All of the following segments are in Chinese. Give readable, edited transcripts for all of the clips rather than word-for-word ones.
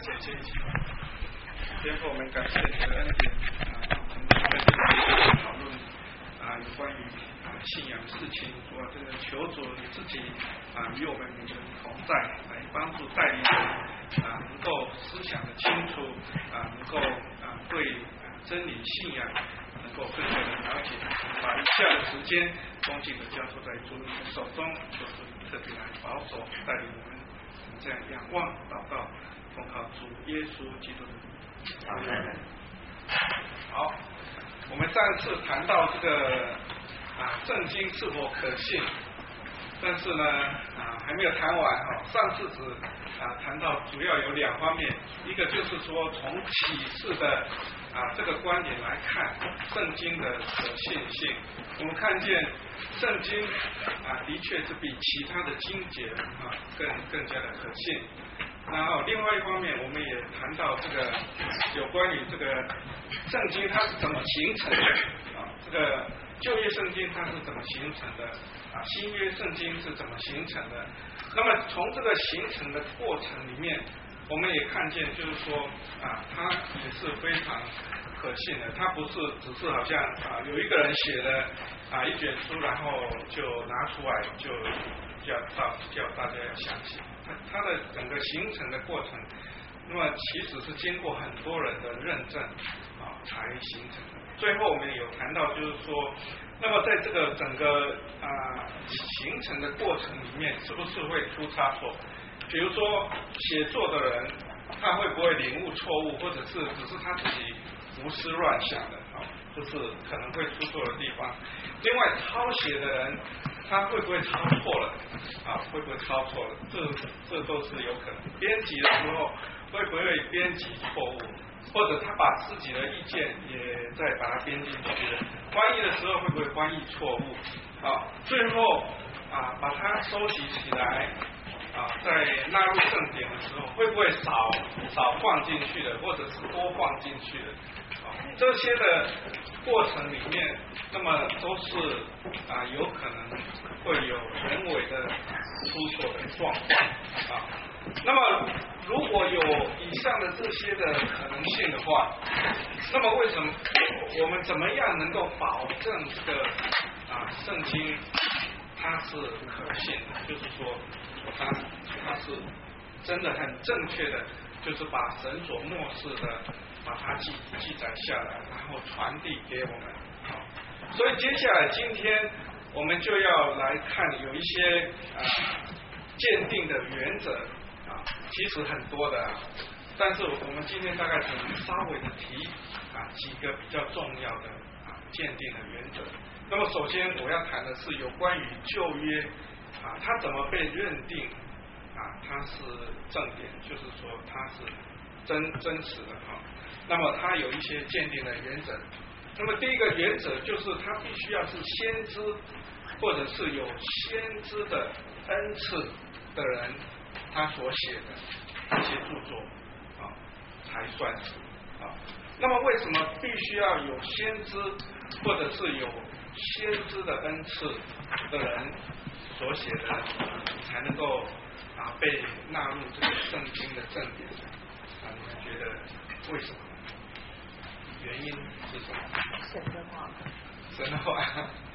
姐姐一起。天父，我们感谢你的恩典我们在这里讨论有关于信仰事情，主要真的求主你自己与我们每个人同在，来帮助带领能够思想的清楚能够对真理信仰能够更加的了解，把以下的时间恭敬的交托在主你的手中，就是特别来保守带领我们这样仰望祷告，奉靠主耶稣基督的名，阿门。好，我们上次谈到这个圣经是否可信，但是呢还没有谈完上次只谈到主要有两方面，一个就是说从启示的这个观点来看圣经的可信性，我们看见圣经的确是比其他的经节更加的可信。然后另外一方面，我们也谈到这个有关于这个圣经它是怎么形成的这个旧约圣经它是怎么形成的新约圣经是怎么形成的。那么从这个形成的过程里面，我们也看见就是说它也是非常可信的，它不是只是好像有一个人写了一卷书，然后就拿出来就叫大家要相信。它的整个形成的过程，那么其实是经过很多人的认证才形成的。最后我们有谈到就是说，那么在这个整个形成的过程里面，是不是会出差错？比如说写作的人他会不会领悟错误，或者是只是他自己胡思乱想的就是可能会出错的地方。另外抄写的人他会不会抄错了会不会抄错了，这都是有可能。编辑的时候会不会编辑错误，或者他把自己的意见也再把它编进去了，翻译的时候会不会翻译错误最后把它收集起来在纳入正典的时候会不会少放进去的，或者是多放进去的这些的过程里面，那么都是有可能会有人为的出错的状况那么如果有以上的这些的可能性的话，那么为什么我们怎么样能够保证这个圣经它是可信的，就是说它是真的很正确的，就是把神所默示的把它记载下来，然后传递给我们所以接下来今天我们就要来看有一些鉴定的原则其实很多的但是我们今天大概只稍微的提几个比较重要的鉴定的原则。那么首先我要谈的是有关于旧约它怎么被认定它是正典，就是说它是真实的那么它有一些鉴定的原则。那么第一个原则就是它必须要是先知或者是有先知的恩赐的人他所写的一些著作才算是那么为什么必须要有先知或者是有先知的恩赐的人所写的才能够被纳入这个圣经的正典你们觉得为什么？原因是什么？ 神的话。 神的话。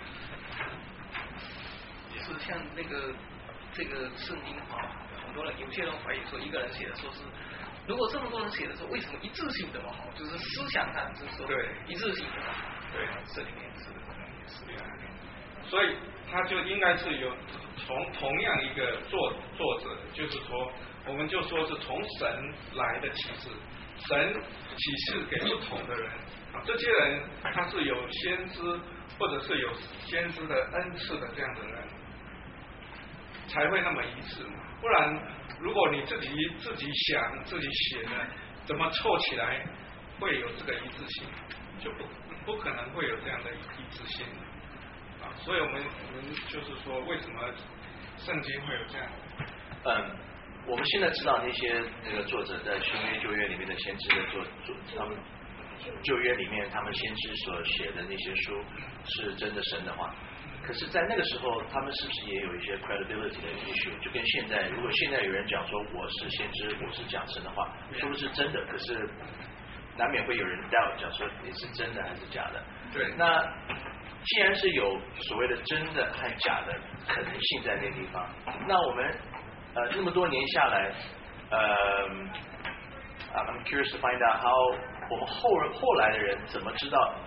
也是像这个圣经很多人有些人怀疑说一个人写的说是，如果这么多人写的时候，为什么一致性这么好？就是思想上就是说一致性这么好。 对， 这里面是可能也是所以他就应该是有从同样一个作者，就是说我们就说是从神来的启示，神启示给不同的人这些人他是有先知或者是有先知的恩赐的这样的人才会那么一致嘛，不然如果你自己想自己写的怎么凑起来会有这个一致性，就不可能会有这样的一致性所以我们就是说为什么圣经会有这样我们现在知道那些作者在新约旧约里面的先知的他们旧约里面他们先知所写的那些书是真的神的话， 可是，在那个时候，他们是不是也有一些 credibility 的 issue？ 就跟现在，如果现在有人讲说我是先知，我是讲神的话，说不是真的，可是难免会有人 doubt， 讲说你是真的还是假的。 对。 那既然是有所谓的真的和假的可能性在那地方，那我们那么多年下来，I'm curious to find out how 我们后来的人怎么知道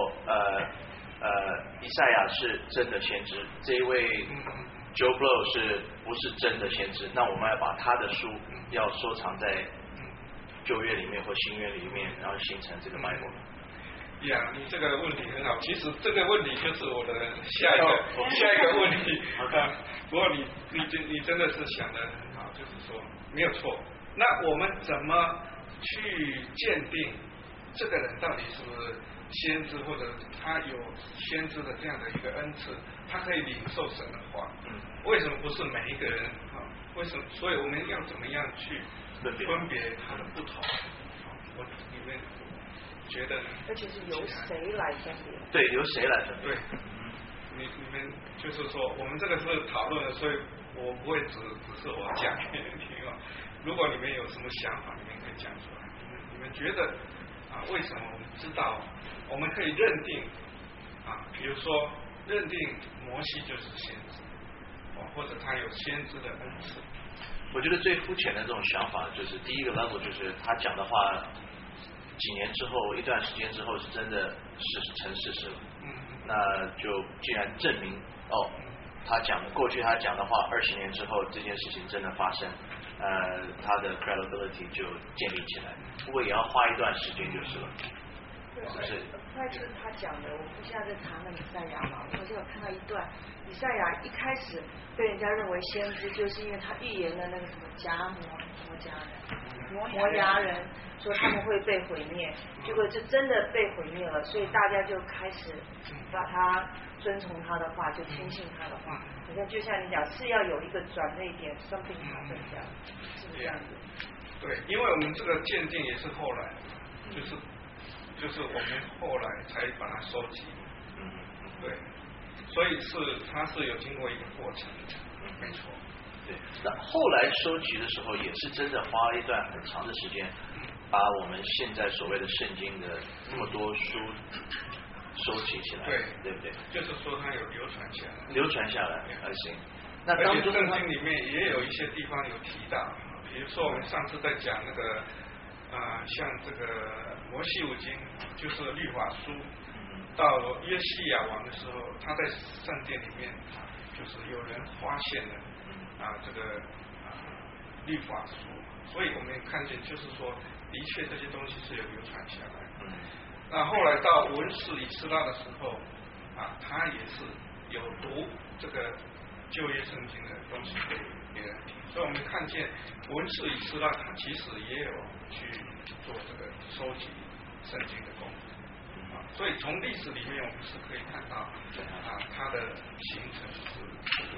以赛亚是真的先知，这一位 Joe Blow 是不是真的先知？那我们要把他的书要收藏在旧约里面或新约里面，然后形成这个 Bible。 呀，你这个问题很好。其实这个问题就是我的下一个问题啊。不过你真的是想得很好，就是说没有错。那我们怎么去鉴定这个人到底是不是先知，或者他有先知的这样的一个恩赐，他可以领受神的话？为什么不是每一个人啊？为什么？所以我们要怎么样去分别他的不同？你们觉得呢？ 而且是由谁来分别？ 对，由谁来分别？ 对，你们就是说，我们这个是讨论的，所以我不会只是我讲给你们听啊。如果你们有什么想法，你们可以讲出来。你们觉得为什么我们知道，我们可以认定比如说认定摩西就是先知，或者他有先知的恩赐？ 我觉得最肤浅的这种想法，就是第一个 level 就是他讲的话，几年之后，一段时间之后是真的是成事实了。那就既然证明过去他讲的话，20年之后这件事情真的发生，他的 credibility 就建立起来。不过也要花一段时间就是了。 是那就是他讲的，我们现在在谈那以赛亚嘛，我就有看到一段，以赛亚一开始被人家认为先知，就是因为他预言了那个什么摩押人，说他们会被毁灭，结果就真的被毁灭了，所以大家就开始把他遵从他的话，就听信他的话。你看，就像你讲，是要有一个转捩点 ，something happen 这样，是不是这样子？ 对，因为我们这个鉴定也是后来，就是我们后来才把它收集，对，所以它是有经过一个过程，没错。 对，那后来收集的时候也是真的花了一段很长的时间，把我们现在所谓的圣经的那么多书收集起来，对不对？ 就是说它有流传下来， 行。那而且圣经里面也有一些地方有提到，比如说我们上次在讲那个像这个摩西五经，就是律法书，到约西亚王的时候，他在圣殿里面就是有人发现了这个律法书，所以我们看见就是说，的确这些东西是有流传下来。那后来到文士以斯拉的时候他也是有读这个旧约圣经的东西给别人听，所以我们看见文士以斯拉他其实也有去做这个收集圣经的功夫所以从历史里面我们是可以看到它的形成是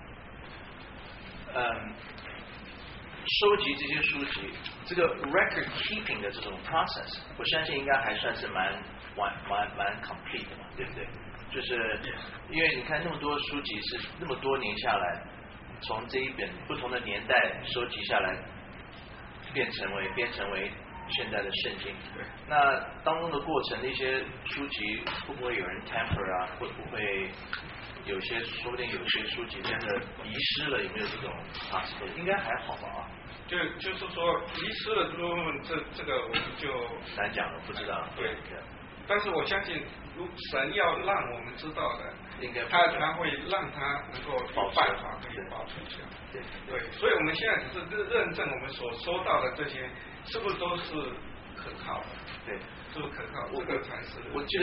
收集这些书籍，这个 record keeping 的这种 process， 我相信应该还算是蛮 complete 的嘛，对不对？就是因为你看那么多书籍是那么多年下来，从这一本不同的年代收集下来，编成为现在的圣经。那当中的过程，那些书籍会不会有人 tamper 会不会有些说不定有些书籍真的遗失了，有没有这种应该还好吧就是说遗失了部分，这个我们就难讲了，不知道。 对，但是我相信，神要让我们知道的， 应该他会让他能够有办法可以保存下来。对，所以我们现在只是认证我们所收到的这些是不是都是可靠的？ 对， 是不是可靠？这个才是。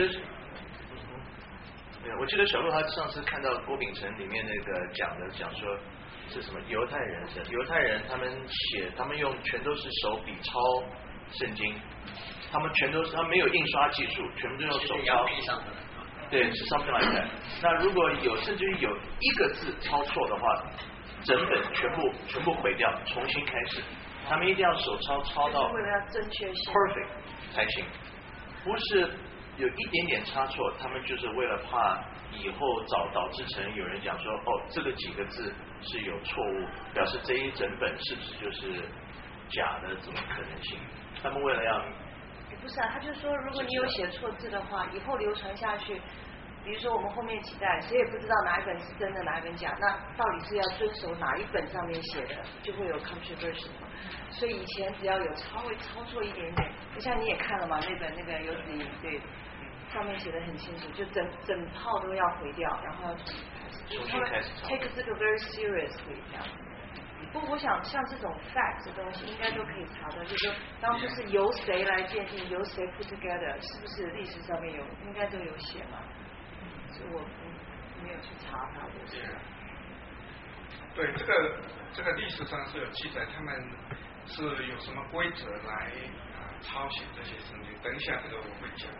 我记得小鹿他上次看到郭秉成里面那个讲说是什么犹太人他们用全都是手笔抄圣经，他们没有印刷技术，全部都用手抄。对，是 something like that。那如果甚至于有一个字抄错的话，整本全部毁掉，重新开始。他们一定要手抄到为了要正确性 perfect 才行，不是有一点点差错，他们就是为了怕以后导致成有人讲说，哦，这个几个字是有错误，表示这一整本是不是就是假的？这种可能性，他们为了要不是啊，他就说，如果你有写错字的话，以后流传下去，比如说我们后面几代，谁也不知道哪一本是真的，哪一本假，那到底是要遵守哪一本上面写的，就会有 controversy 嘛。所以以前只要有稍微抄错一点点，就像你也看了嘛，那本那个游子吟，对，上面写的很清楚，就整套都要毁掉，然后要重新开始抄。 take 这个 very seriously 这样。不过我想像这种 fact 的东西应该都可以查的，就是说当初是由谁来鉴定，由谁 put together， 是不是历史上面有应该都有写嘛？所以我没有去查它的。 对，这个历史上是有记载，他们是有什么规则来抄写这些圣经。等一下这个我会讲。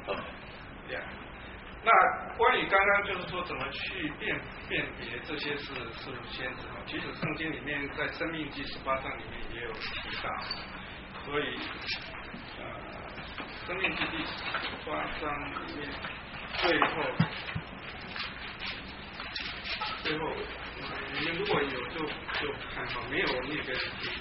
那关于刚刚就是说怎么去辨别这些是先知，其实圣经里面在申命记18章里面也有提到，所以申命记第18章里面最后你们如果有就看好，没有那个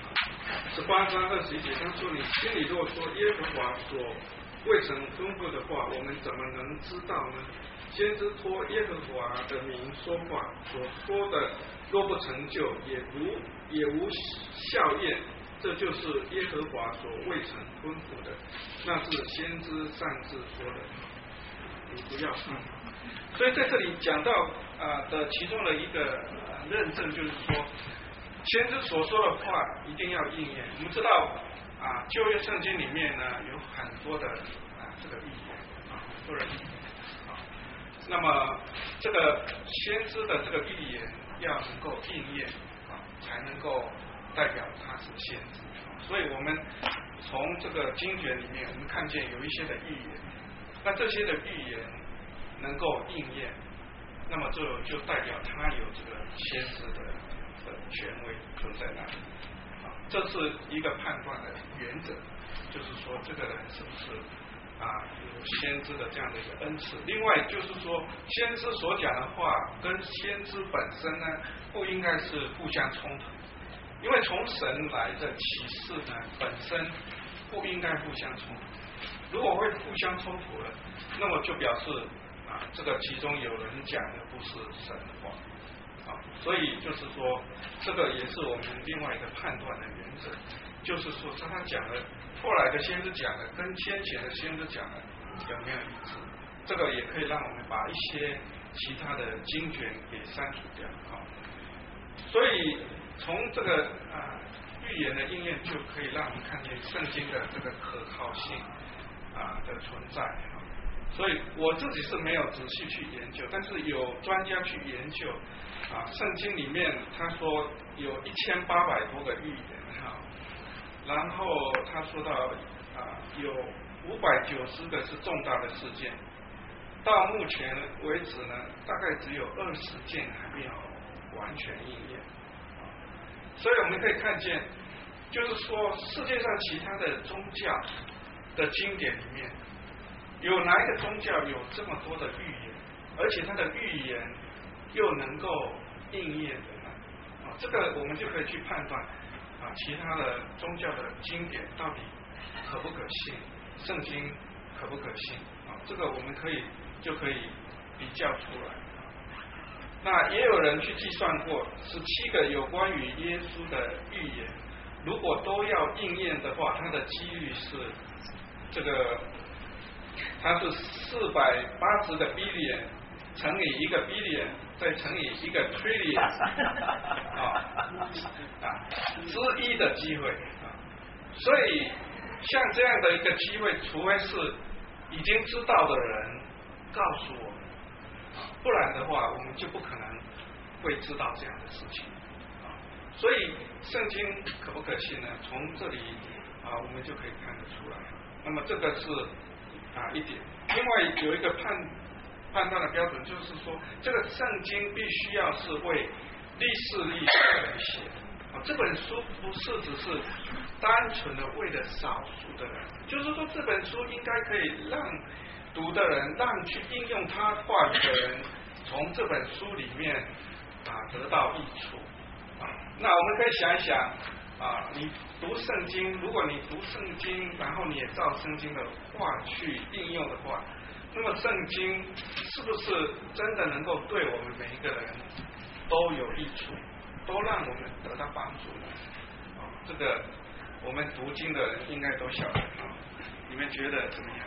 18章21节，他说你心里如果说耶和华所未曾吩咐的话，我们怎么能知道呢？先知托耶和华的名说话，所说的若不成就，也无效验，这就是耶和华所未曾吩咐的，那是先知擅自说的，你不要信。所以在这里讲到的其中的一个认证，就是说先知所说的话一定要应验。我们知道旧约圣经里面呢有很多的这个预言很多的预言那么这个先知的这个预言要能够应验才能够代表他是先知。所以我们从这个经卷里面，我们看见有一些的预言，那这些的预言能够应验，那么就代表他有这个先知的权威存在那里。这是一个判断的原则，就是说这个人是不是有先知的这样的一个恩赐。另外就是说，先知所讲的话跟先知本身呢，不应该是互相冲突，因为从神来的启示呢，本身不应该互相冲突。如果会互相冲突了，那么就表示这个其中有人讲的不是神的话。所以就是说，这个也是我们另外一个判断的原则，就是说他讲的后来的先知讲的跟先前的先知讲的有没有一致，这个也可以让我们把一些其他的经卷给删除掉。所以从这个预言的应验，就可以让我们看见圣经的这个可靠性的存在。所以我自己是没有仔细去研究，但是有专家去研究圣经里面他说有1800多个预言然后他说到有590个是重大的事件，到目前为止呢，大概只有20件还没有完全应验。所以我们可以看见，就是说世界上其他的宗教的经典里面，有哪一个宗教有这么多的预言，而且它的预言又能够应验的呢？这个我们就可以去判断其他的宗教的经典到底可不可信，圣经可不可信这个我们就可以比较出来。那也有人去计算过，17个有关于耶稣的预言，如果都要应验的话，它的几率是它是480个 billion 乘以1个 billion 再乘以1个 trillion 之一的机会所以像这样的一个机会，除非是已经知道的人告诉我们不然的话我们就不可能会知道这样的事情所以圣经可不可信呢？从这里我们就可以看得出来。那么这个是一点。另外有一个判断的标准，就是说这个圣经必须要是为历史而写这本书不是只是单纯的为了少数的人，就是说这本书应该可以让读的人，让去应用他话语的人，从这本书里面得到益处。那我们可以想一想你读圣经，如果你读圣经，然后你也照圣经的话去应用的话，那么圣经是不是真的能够对我们每一个人都有益处，都让我们得到帮助呢？这个我们读经的人应该都晓得你们觉得怎么样？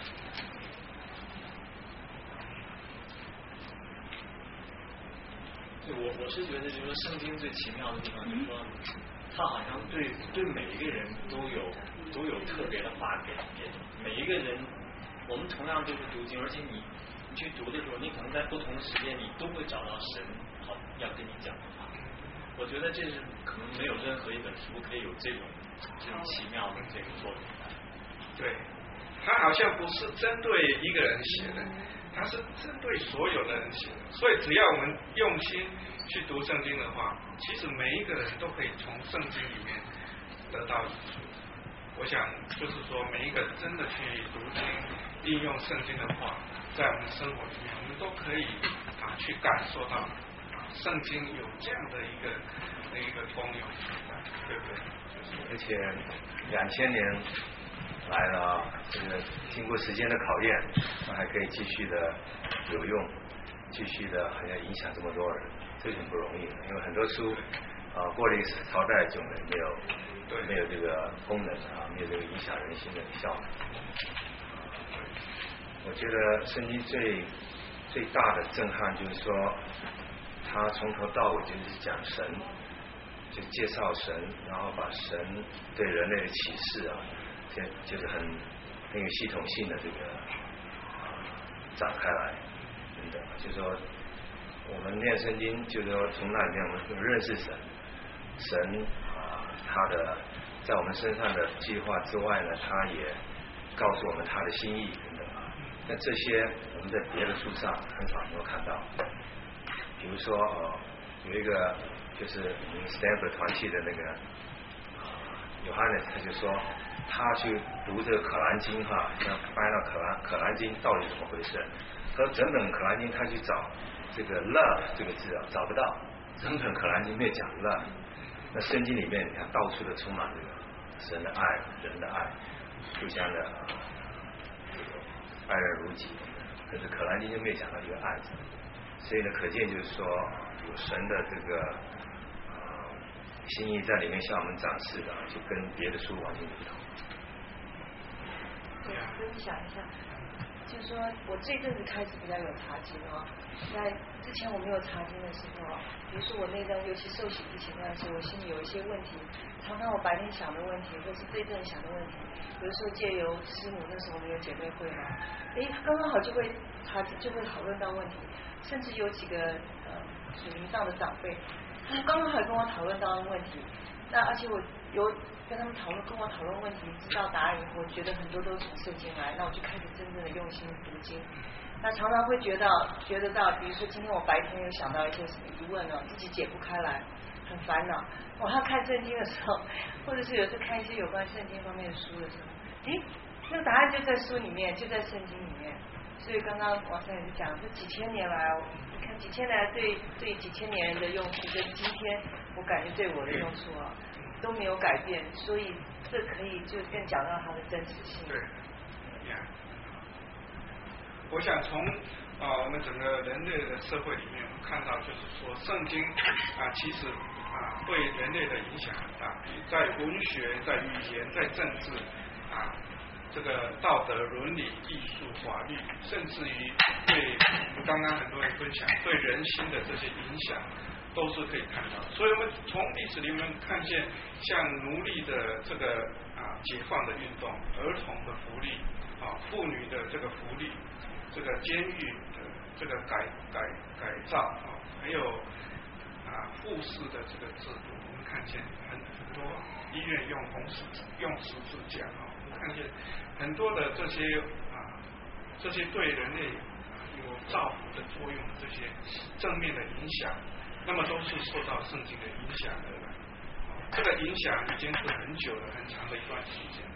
我是觉得，就是说圣经最奇妙的地方，就是说，它好像对每一个人都有特别的话给每一个人。我们同样都是读经，而且你去读的时候，你可能在不同的时间，你都会找到神好要跟你讲的话。我觉得这是可能没有任何一本书可以有这种奇妙的这个作品。 对，它好像不是针对一个人写的，它是针对所有的人写的。所以只要我们用心去读圣经的话，其实每一个人都可以从圣经里面得到益处。我想就是说，每一个真的去读经、应用圣经的话，在我们生活里面，我们都可以去感受到圣经有这样的一个功用，对不对？ 而且2000年来了这个经过时间的考验，还可以继续的有用，继续的好像影响这么多人，这挺不容易的。因为很多书过了一个朝代就没有这个功能没有这个影响人心的效果。我觉得圣经最大的震撼就是说，他从头到尾就是讲神，就介绍神，然后把神对人类的启示就是很有系统性的这个展开来，真的就是说我们念圣经，就是说从那里面我们认识神他的在我们身上的计划之外呢，他也告诉我们他的心意等等那这些我们在别的书上很少能够看到。比如说有一个就是我们 Stanford 团契的那个Johannes，他就说他去读这个可兰经翻到可兰经到底怎么回事。他说整本可兰经他去找这个 love 这个字找不到，整本可兰经没有讲 love。那圣经里面你看到处的充满这个神的爱、人的爱，互相的爱人如己。可是可兰经就没有讲到一个爱字，所以呢，可见就是说有神的这个心意在里面向我们展示的，就跟别的书完全不同。 对，分享一下。就是说我这阵子开始比较有查经在之前我没有查经的时候比如说我那段尤其受洗之前那段时候，我心里有一些问题，常常我白天想的问题，或是这阵想的问题，有的时候借由师母那时候我们有姐妹会嘛，刚刚好就会查经，就会讨论到问题，甚至有几个属灵上的长辈，他们刚刚好跟我讨论到问题，那而且我有跟他们跟我讨论问题，知道答案以后，觉得很多都从圣经来，那我就开始真正的用心读经。那常常会觉得到，比如说今天我白天有想到一些什么疑问自己解不开来，很烦恼。我要看圣经的时候，或者是有时候看一些有关圣经方面的书的时候，那个答案就在书里面，就在圣经里面。所以刚刚王三也是讲，这几千年来，你看几千年来对几千年人的用处，跟今天我感觉对我的用处都没有改变，所以这可以就更讲到它的真实性。 对，我想从我们整个人类的社会里面，我们看到就是说，圣经其实对人类的影响很大，在文学、在语言、在政治这个道德、伦理、艺术、法律，甚至于对刚刚很多人分享对人心的这些影响，都是可以看到。所以我们从历史里面看见，像奴隶的这个解放的运动，儿童的福利妇女的这个福利，这个监狱的这个改造还有护士的这个制度，我们看见很多医院用十字架我们看见很多的这些对人类有造福的作用的这些正面的影响，那么都是受到圣经的影响而来。这个影响已经是很久了，很长的一段时间。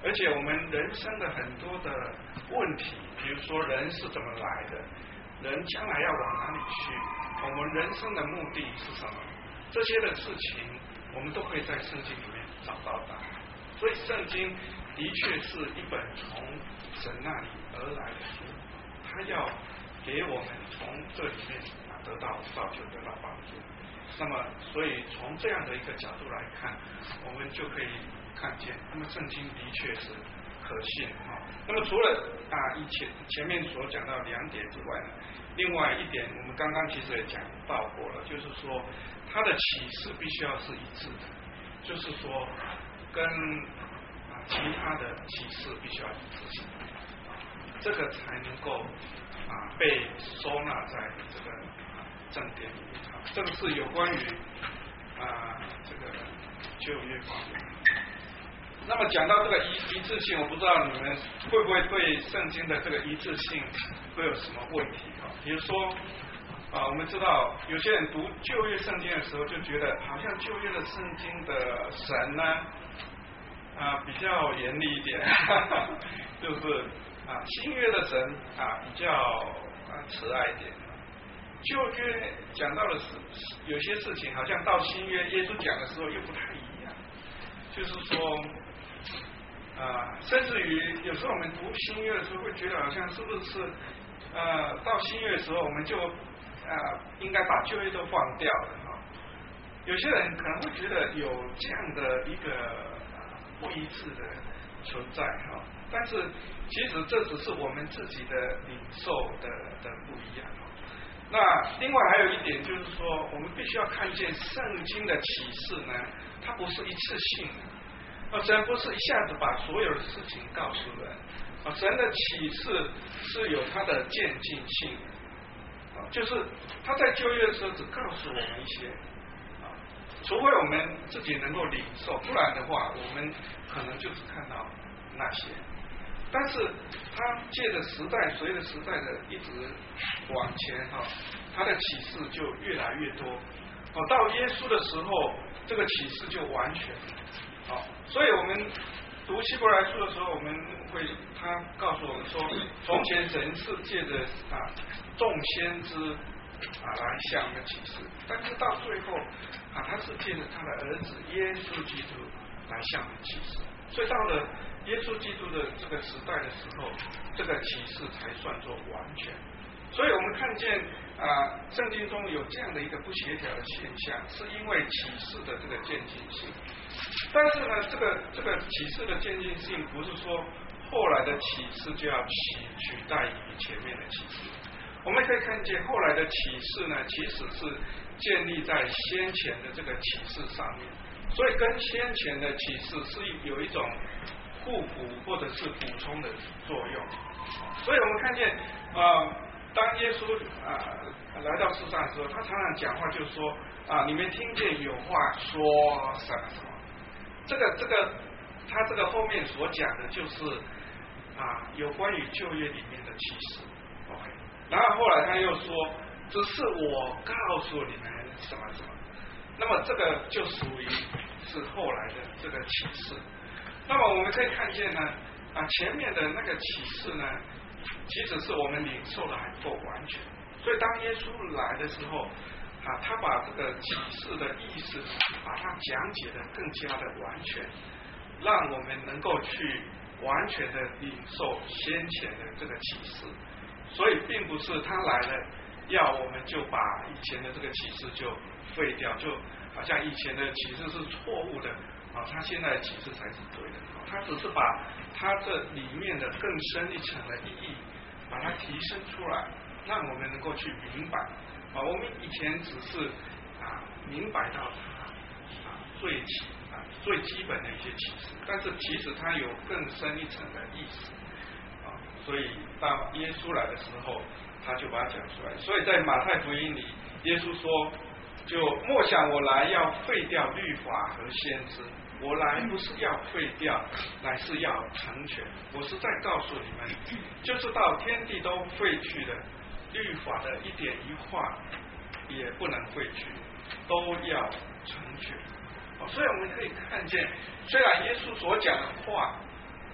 而且我们人生的很多的问题，比如说人是怎么来的，人将来要往哪里去，我们人生的目的是什么，这些的事情我们都可以在圣经里面找到答案。所以圣经的确是一本从神那里而来的书，他要给我们从这里面得到造就，得到帮助。那么所以从这样的一个角度来看，我们就可以看见，那么圣经的确是可信啊。那么除了前面所讲到2点之外呢，另外一点我们刚刚其实也讲到过了，就是说它的启示必须要是一致的，就是说跟其他的启示必须要一致性，这个才能够被收纳在这个正典里面。这个是有关于这个旧约方面。那么讲到这个一致性，我不知道你们会不会对圣经的这个一致性会有什么问题啊？比如说我们知道有些人读旧约圣经的时候，就觉得好像旧约的圣经的神呢比较严厉一点，就是新约的神比较慈爱一点。旧约讲到的是有些事情，好像到新约耶稣讲的时候又不太一样，就是说甚至于有时候我们读新约的时候会觉得好像是不是到新约的时候我们就应该把旧约都放掉了哈。有些人可能会觉得有这样的一个不一致的存在哈，但是其实这只是我们自己的领受的不一样。那另外还有一点就是说，我们必须要看见圣经的启示呢，它不是一次性的，神不是一下子把所有的事情告诉人，神的启示是有它的渐进性，就是他在旧约的时候只告诉我们一些，除非我们自己能够领受，不然的话我们可能就只看到那些。但是他借着时代，随着时代的一直往前他的启示就越来越多。到耶稣的时候，这个启示就完全。所以我们读希伯来书的时候，我们会他告诉我们说，从前神是借着众先知来向我们启示，但是到最后他是借着他的儿子耶稣基督来向我们启示。所以到了耶稣基督的这个时代的时候，这个启示才算作完全。所以我们看见圣经中有这样的一个不协调的现象，是因为启示的这个渐进性。但是呢，这个启示的渐进性不是说后来的启示就要取代于前面的启示。我们可以看见后来的启示呢，其实是建立在先前的这个启示上面，所以跟先前的启示是有一种互补或者是补充的作用。所以我们看见当耶稣来到世上的时候，他常常讲话就说你们听见有话说什么什么，这个他这个后面所讲的就是有关于旧约里面的启示。 OK， 然后后来他又说，只是我告诉你们什么什么，那么这个就属于是后来的这个启示。那么我们可以看见呢前面的那个启示呢，其实是我们领受的还不够完全，所以当耶稣来的时候他把这个启示的意思把它讲解的更加的完全，让我们能够去完全的领受先前的这个启示。所以并不是他来了要我们就把以前的这个启示就废掉，就好像以前的启示是错误的他现在的启示才是对的。他只是把他这里面的更深一层的意义把它提升出来，让我们能够去明白我们以前只是明白到最基本的一些启示，但是其实它有更深一层的意思所以当耶稣来的时候，他就把它讲出来。所以在马太福音里，耶稣说，就莫想我来要废掉律法和先知，我来不是要废掉，乃是要成全。我是在告诉你们，就是到天地都废去了，律法的一点一画也不能废去，都要成全。所以我们可以看见，虽然耶稣所讲的话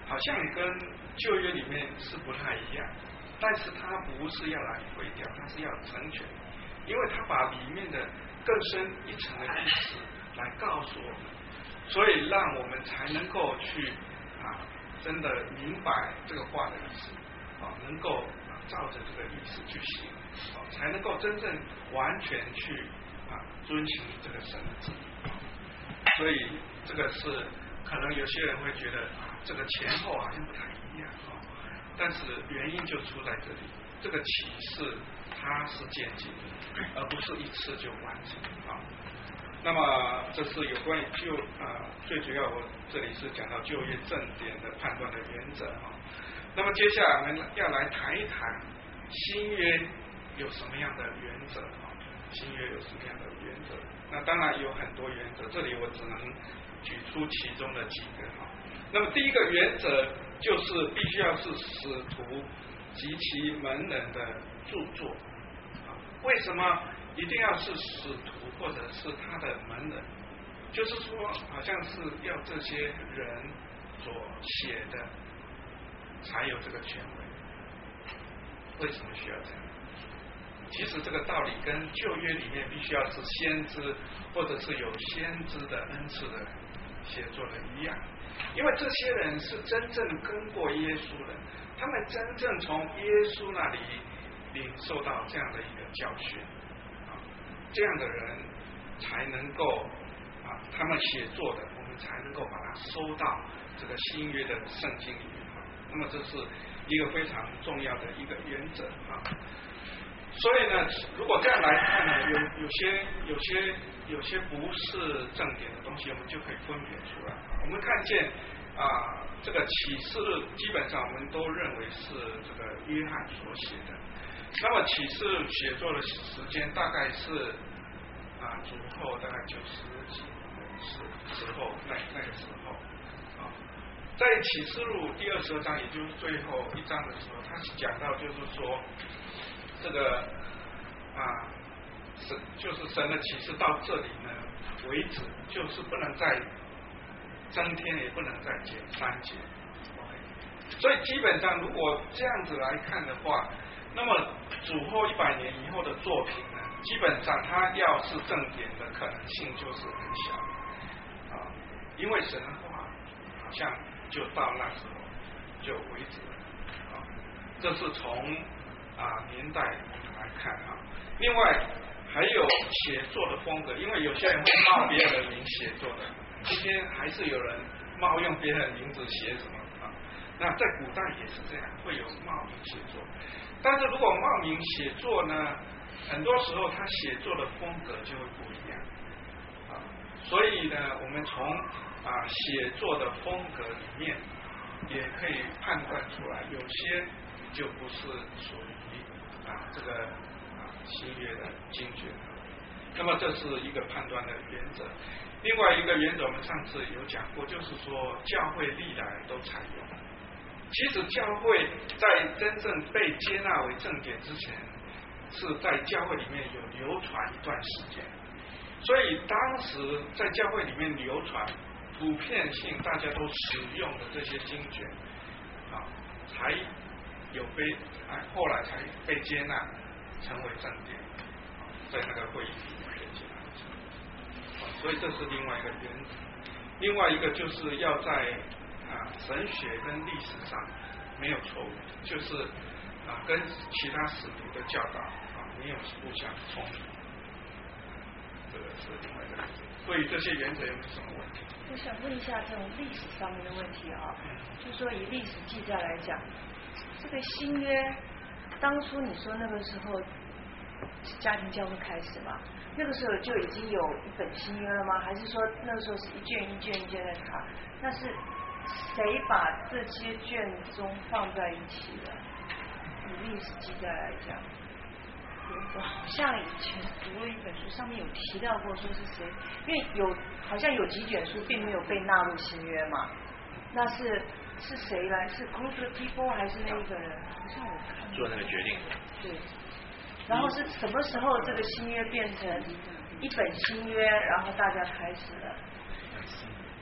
好像跟旧约里面是不太一样，但是它不是要来毁掉，它是要成全，因为它把里面的更深一层的意思来告诉我们，所以让我们才能够去真的明白这个话的意思能够照着这个意思去行才能够真正完全去遵循这个神的旨意。所以这个是可能有些人会觉得这个前后好像不太一样但是原因就出在这里，这个启示它是渐进的，而不是一次就完成那么这是有关于最主要我这里是讲到旧约正典的判断的原则那么接下来我们要来谈一谈新约有什么样的原则新约有什么样的原则？那当然有很多原则，这里我只能举出其中的几个那么第一个原则就是必须要是使徒及其门人的著作为什么一定要是使徒或者是他的门人？就是说好像是要这些人所写的才有这个权威，为什么需要这样？其实这个道理跟旧约里面必须要是先知或者是有先知的恩赐的写作的一样，因为这些人是真正跟过耶稣的，他们真正从耶稣那里领受到这样的一个教训这样的人才能够他们写作的我们才能够把它收到这个新约的圣经里面那么这是一个非常重要的一个原则所以呢如果这样来看呢有些不是正典的东西我们就可以分别出来我们看见这个启示录基本上我们都认为是这个约翰所写的，那么启示录写作的时间大概是主后大概90几时候那个时候在启示录第22章也就是最后一章的时候他是讲到就是说这个就是神的启示到这里呢为止，就是不能再增添也不能再减删减所以基本上如果这样子来看的话，那么主后100年以后的作品呢基本上它要是正典的可能性就是很小因为神的话好像就到那时候就为止了这是从年代来看另外还有写作的风格，因为有些人会冒别人的名写作的，今天还是有人冒用别人的名字写什么那在古代也是这样，会有冒名写作，但是如果冒名写作呢很多时候他写作的风格就会不一样所以呢我们从写作的风格里面也可以判断出来，有些就不是属于这个新约的经卷那么这是一个判断的原则。另外一个原则我们上次有讲过，就是说教会历来都采用，其实教会在真正被接纳为正典之前是在教会里面有流传一段时间，所以当时在教会里面流传普遍性大家都使用的这些经卷才有后来才被接纳成为正典，在那个会议里面被接纳所以这是另外一个原则。另外一个就是要在神学跟历史上没有错误，就是跟其他使徒的教导没有互相冲突，这个是另外一个原则。对于这些原则有没有什么问题？ 我想问一下这种历史上面的问题就是说以历史记载来讲，这个新约当初你说那个时候家庭教会开始嘛，那个时候就已经有一本新约了吗？还是说那个时候是一卷一卷一卷在查？那是谁把这些卷宗放在一起的？以历史记载来讲，我好像以前读了一本书，上面有提到过说是谁，因为好像有几卷书并没有被纳入新约嘛，那是谁来？是 group of people 还是那一个人？好像我看做那个决定。 对。然后是什么时候这个新约变成一本新约，然后大家开始了？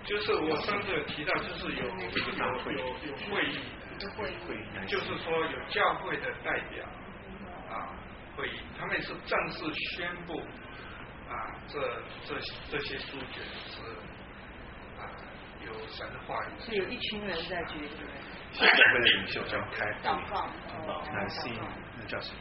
就是我上次有提到，就是有会议，就是说有教会的代表会议，他们是正式宣布这些书卷是有神的话语， 是有一群人在决定。 教会的领袖叫开会，那叫什么？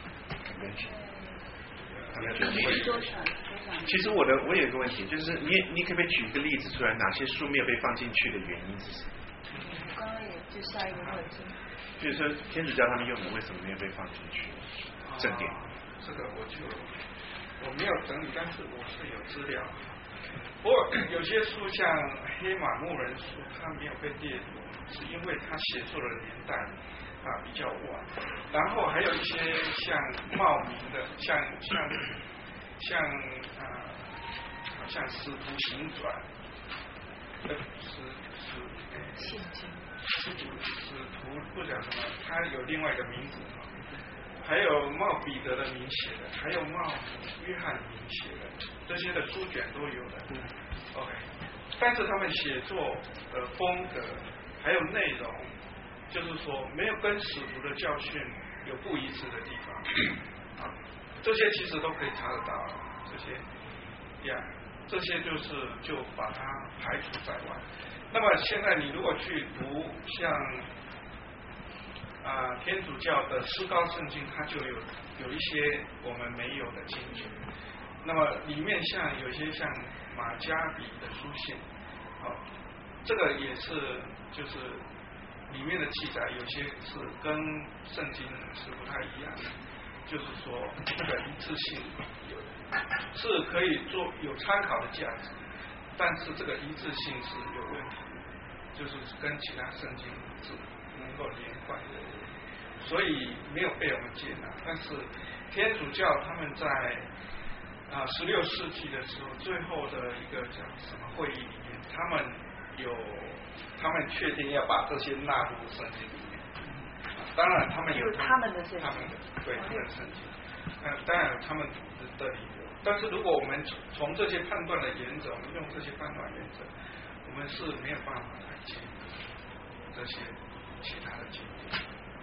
其实我有一个问题，就是你可不可以举一个例子出来，哪些书没有被放进去的原因是什么？ 我刚刚也就下一个问题。 比如说天主教他们用的为什么没有被放进去？正典。 这个我没有整理，但是我是有资料。不过有些书像黑马牧人书，它没有被列入，是因为它写作的年代比较晚。然后还有一些像冒名的，像《使徒行传》使徒不讲什么，它有另外一个名字。还有冒彼得的名写的，还有冒约翰名写的，这些的书卷都有的。OK， 但是他们写作的风格还有内容，就是说没有跟使徒的教训有不一致的地方。这些其实都可以查得到，这些就把它排除在外。那么现在你如果去读像天主教的诗高圣经，它就有一些我们没有的经卷。那么里面有些像马加比的书信，这个也是就是里面的记载，有些是跟圣经是不太一样的，就是说这个一致性是可以有参考的价值，但是这个一致性是有问题的，就是跟其他圣经是能够连贯的。所以没有被我们接纳。但是天主教他们在16世纪的时候，最后的一个叫什么会议里面，他们确定要把这些纳入圣经里面。当然他们有他们的圣经， 对他们的圣经，当然有他们的理由。但是如果我们从这些判断的原则，我们用这些判断原则，我们是没有办法来解这些其他的经典。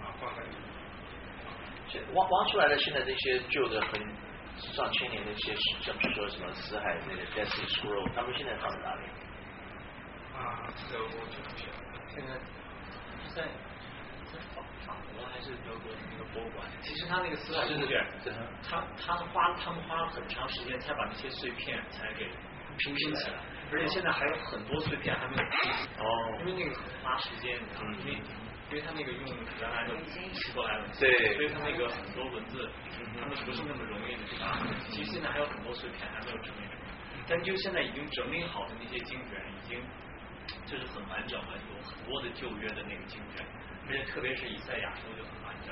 挖出来的现在这些旧的上千年的一些，像比如说什么死海那个 Dead Sea Scroll， 他们现在放在哪里？ 这个我就不晓得。 现在在法国还是德国的那个博物馆？其实他那个死海古卷，他们花了很长时间才把那些碎片才给拼起来了，而且现在还有很多碎片还没有拼。因为那个很花时间，因为他那个用原来的希伯来文字，所以他那个很多文字，他们不是那么容易的去打。其实现在还有很多碎片还没有整理出来，但就现在已经整理好的那些经卷，已经就是很完整了，有很多的旧约的那个经卷，而且特别是以赛亚书就很完整。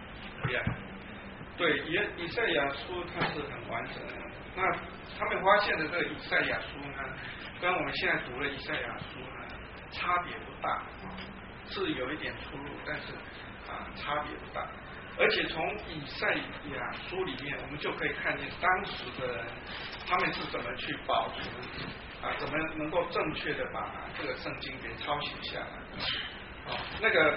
对，以赛亚书它是很完整的。那他们发现的这个以赛亚书呢，跟我们现在读的以赛亚书呢，差别不大。是有一点出入，但是差别不大。而且从以赛亚书里面，我们就可以看见当时的人他们是怎么去保存怎么能够正确的把这个圣经给抄写下来。那个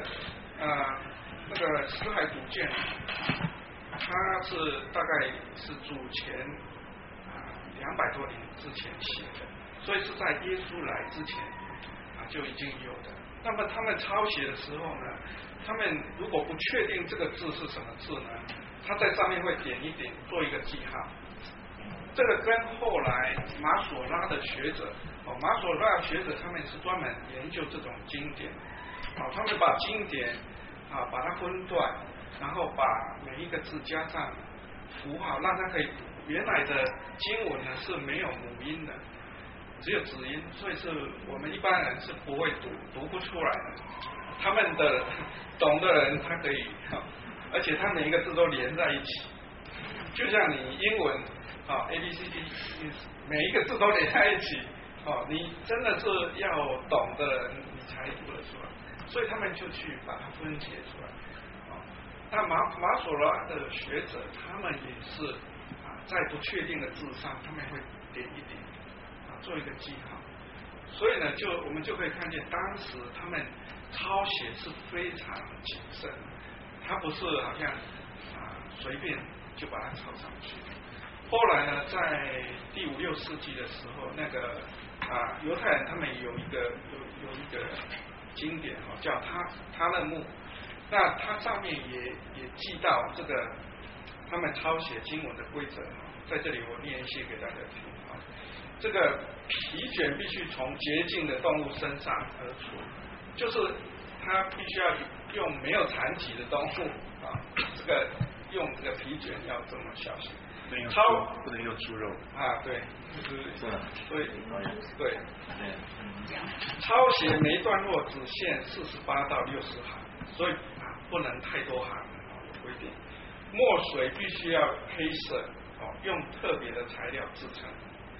死海古卷，它是大概是主前200多年之前写的，所以是在耶稣来之前就已经有的。那么他们抄写的时候呢，他们如果不确定这个字是什么字呢，他在上面会点一点做一个记号。这个跟后来马索拉的学者，马索拉学者他们是专门研究这种经典，他们把经典把它分段，然后把每一个字加上符号，让它可以读。原来的经文呢是没有母音的，只有子音，所以是我们一般人是不会读不出来的。他们的懂的人他可以，而且他每一个字都连在一起，就像你英文A B C D， 每一个字都连在一起，你真的是要懂的人你才读得出来。所以他们就去把它分解出来。那马索拉的学者他们也是在不确定的字上，他们会点一点。做一个记号， 所以呢，我们就可以看见当时他们抄写是非常谨慎，他不是好像随便就把它抄上去。后来呢，在第5、6世纪的时候，那个犹太人他们有一个经典叫他勒木，那它上面也记到这个他们抄写经文的规则，在这里我念一些给大家听这个皮卷必须从洁净的动物身上而出，就是它必须要用没有残疾的动物这个用这个皮卷要这么小心。 不能用猪肉对，就是对，抄写每一段落只限48到60行，所以不能太多行有规定。墨水必须要黑色用特别的材料制成。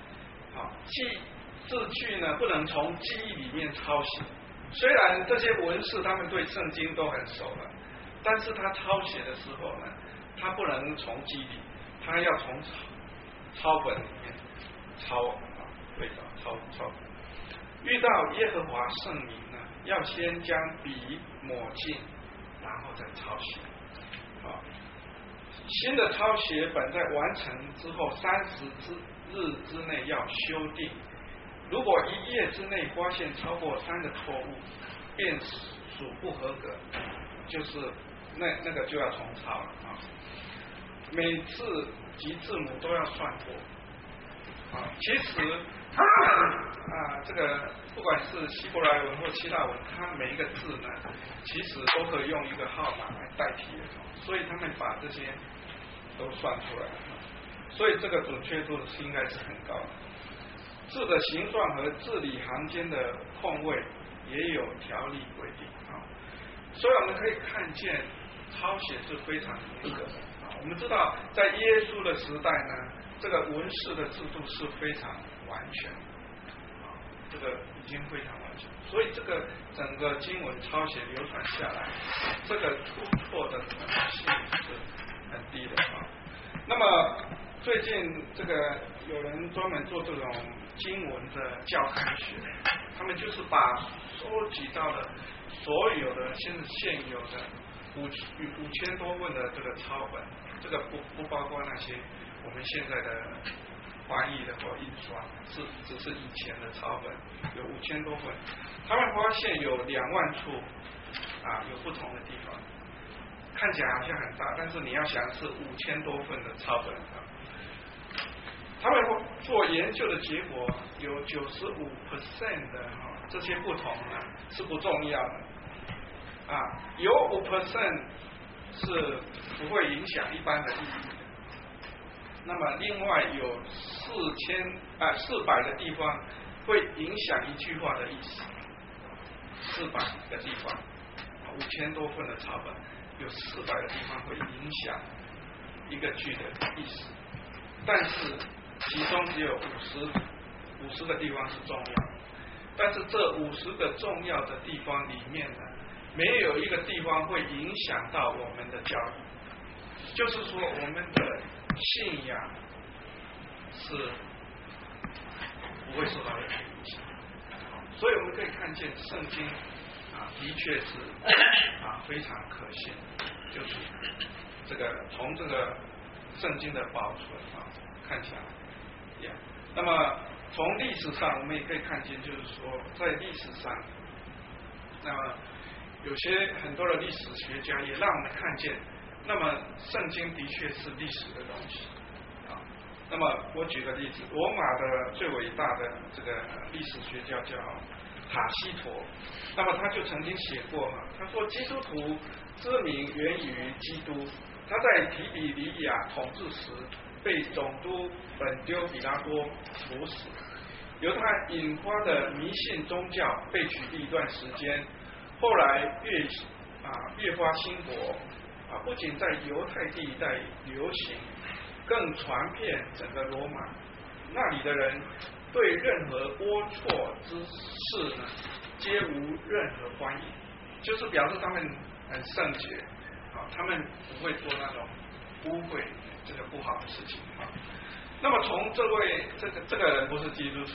字句呢不能从记忆里面抄写，虽然这些文士他们对圣经都很熟了，但是他抄写的时候呢，他不能从记忆里，他要从抄本里面抄抄。遇到耶和华圣名呢，要先将笔抹净，然后再抄写。新的抄写本在完成之后30日之内要修订，如果1页之内发现超过3个错误，便属不合格，就是那个就要重抄了每次及字母都要算过其实这个不管是希伯来文或希腊文，它每一个字呢，其实都可以用一个号码来代替的，所以他们把这些都算出来了。所以这个准确度是应该是很高的。字的形状和字里行间的空位也有条例规定所以我们可以看见抄写是非常严格的我们知道在耶稣的时代呢，这个文士的制度是非常完全这个已经非常完全，所以这个整个经文抄写流传下来，这个出错的可能性是很低的那么最近这个有人专门做这种经文的教科学，他们就是把收集到的所有的现有的5000多份的这个抄本，这个不包括那些我们现在的翻译的或印刷，只是以前的抄本，有5000多份。他们发现有2万处有不同的地方，看起来好像很大，但是你要想是5000多份的抄本他们做研究的结果有95% 的这些不同呢是不重要的有5% 是不会影响一般的意义的。那么另外有400个地方会影响一句话的意思，400个地方，5000多份的抄本有400个地方会影响一个句的意思，但是其中只有50个地方是重要的，但是这50个重要的地方里面呢，没有一个地方会影响到我们的教育，就是说我们的信仰是不会受到任何影响。所以我们可以看见圣经的确是非常可信，就是这个从这个圣经的保存看起来那么从历史上我们也可以看见，就是说在历史上，那么有些很多的历史学家也让我们看见，那么圣经的确是历史的东西那么我举个例子，罗马的最伟大的这个历史学家叫塔西佗，那么他就曾经写过他说基督徒之名源于基督，他在提比里亚统治时被总督本丢比拉多处死，由他引发的迷信宗教被取缔一段时间，后来越发兴勃不仅在犹太地带流行，更传遍整个罗马。那里的人对任何龌龊之事呢，皆无任何欢迎，就是表示他们很圣洁他们不会做那种污秽这个不好的事情那么从这个人不是基督徒，